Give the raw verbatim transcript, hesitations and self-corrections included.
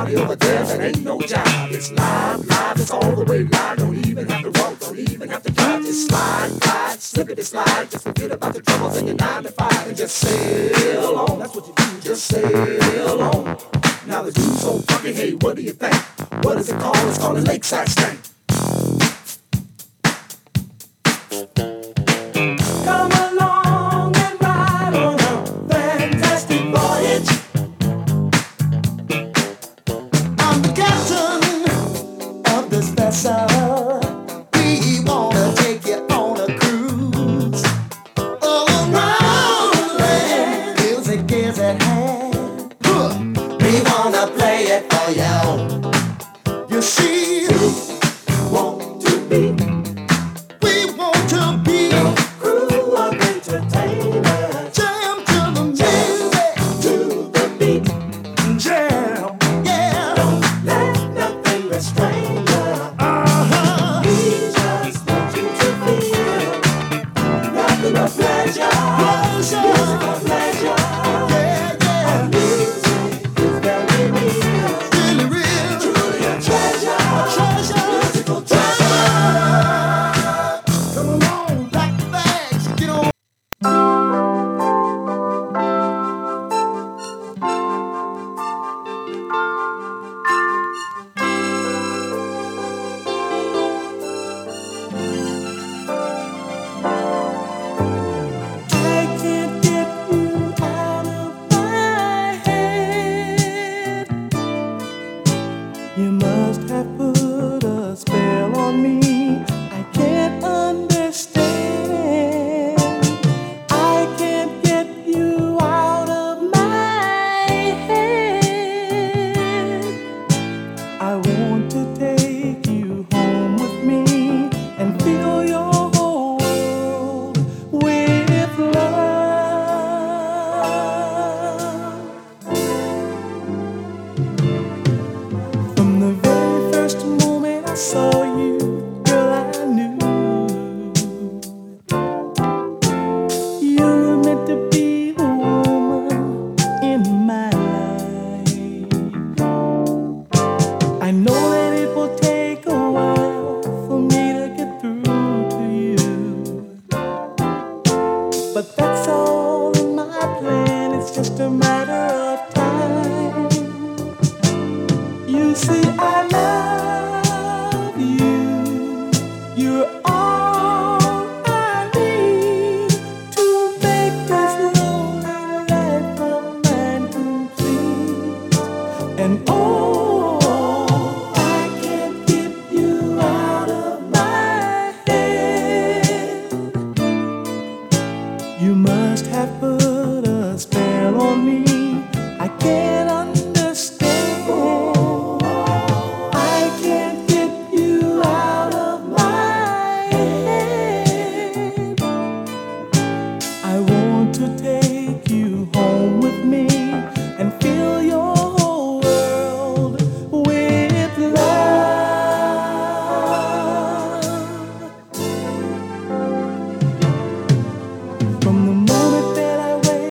party over there that ain't no job. It's live, live, it's all the way live. Don't even have to walk, don't even have to drive. Just slide, glide, slip it, slide. Just forget about the troubles in your nine to five and just sail on. That's what you do, just sail on. Now the dude's so funky, hey, what do you think? What is it called? It's called a lakeside stank. Come along and ride on a fantastic voyage. I'm the captain of this vessel. We wanna take you on a cruise all around the land. Music is at hand. We wanna play it for you. You see, we want to be, we want to be a crew of entertainers. Jam to the music, to the beat. Jam, yeah. Don't let nothing restrain you. Uh-huh. We just want you to feel nothing but pleasure. Pleasure. Musical pleasure. Yeah, yeah. Our music is very real. Really real. Truly a treasure. A treasure. Musical treasure. Come along, pack the bags, get on. I can't get you out of my head. You must have put a spell on me. I can't understand. I can't get you out of my head. I want to take you home with me and fill your whole world with love. From the very first moment I saw you, girl, I knew you were meant to be the woman in my life. I know that it will take a while for me to get through to you, but that's all in my plan. It's just a matter of time. You see, I love you. You're all